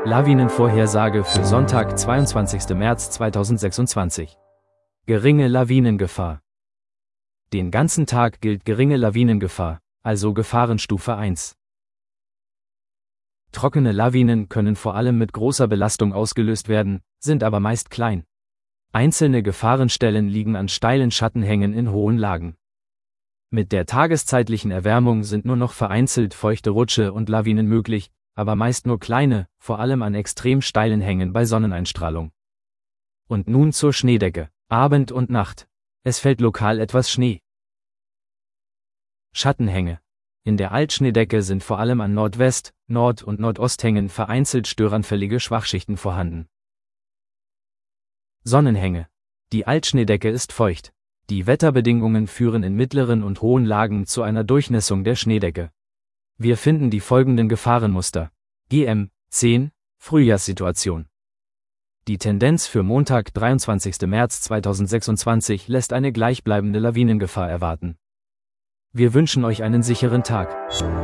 Lawinenvorhersage für Sonntag, 22. März 2026. Geringe Lawinengefahr. Den ganzen Tag gilt geringe Lawinengefahr, also Gefahrenstufe 1. Trockene Lawinen können vor allem mit großer Belastung ausgelöst werden, sind aber meist klein. Einzelne Gefahrenstellen liegen an steilen Schattenhängen in hohen Lagen. Mit der tageszeitlichen Erwärmung sind nur noch vereinzelt feuchte Rutsche und Lawinen möglich, aber meist nur kleine, vor allem an extrem steilen Hängen bei Sonneneinstrahlung. Und nun zur Schneedecke. Abend und Nacht. Es fällt lokal etwas Schnee. Schattenhänge. In der Altschneedecke sind vor allem an Nordwest-, Nord- und Nordosthängen vereinzelt störanfällige Schwachschichten vorhanden. Sonnenhänge. Die Altschneedecke ist feucht. Die Wetterbedingungen führen in mittleren und hohen Lagen zu einer Durchnässung der Schneedecke. Wir finden die folgenden Gefahrenmuster. GM 10 Frühjahrssituation. Die Tendenz für Montag, 23. März 2026 lässt eine gleichbleibende Lawinengefahr erwarten. Wir wünschen euch einen sicheren Tag.